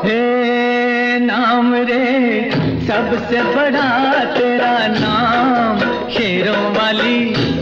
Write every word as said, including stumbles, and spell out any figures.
हे नाम रे सबसे बड़ा तेरा नाम, शेरों वाली